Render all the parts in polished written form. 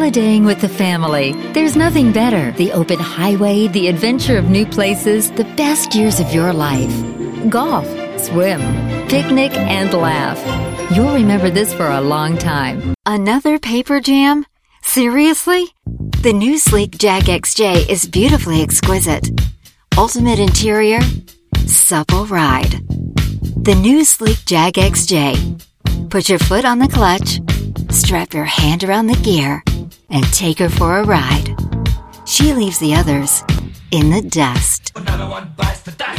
Holidaying with the family. There's nothing better. The open highway, the adventure of new places, the best years of your life. Golf, swim, picnic, and laugh. You'll remember this for a long time. Another paper jam? Seriously? The new sleek Jag XJ is beautifully exquisite. Ultimate interior, supple ride. The new sleek Jag XJ. Put your foot on the clutch, strap your hand around the gear, and take her for a ride. She leaves the others in the dust. Another one bites the dust.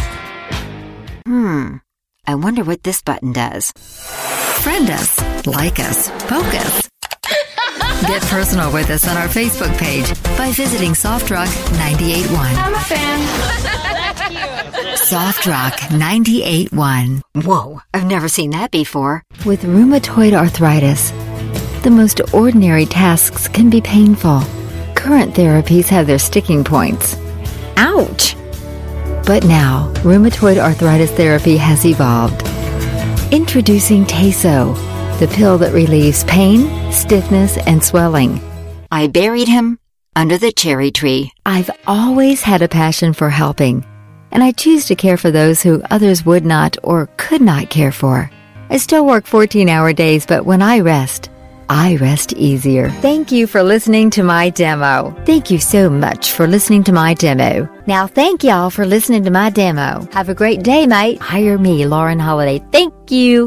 I wonder what this button does. Friend us, like us, poke us. Get personal with us on our Facebook page by visiting Soft Rock 98.1. I'm a fan. Soft Rock 98.1. Whoa, I've never seen that before. With rheumatoid arthritis, the most ordinary tasks can be painful. Current therapies have their sticking points. Ouch! But now, rheumatoid arthritis therapy has evolved. Introducing Taso, the pill that relieves pain, stiffness, and swelling. I buried him under the cherry tree. I've always had a passion for helping, and I choose to care for those who others would not or could not care for. I still work 14-hour days, but when I rest easier. Thank you for listening to my demo. Thank you so much for listening to my demo. Now, thank y'all for listening to my demo. Have a great day, mate. Hire me, Lauren Holiday. Thank you.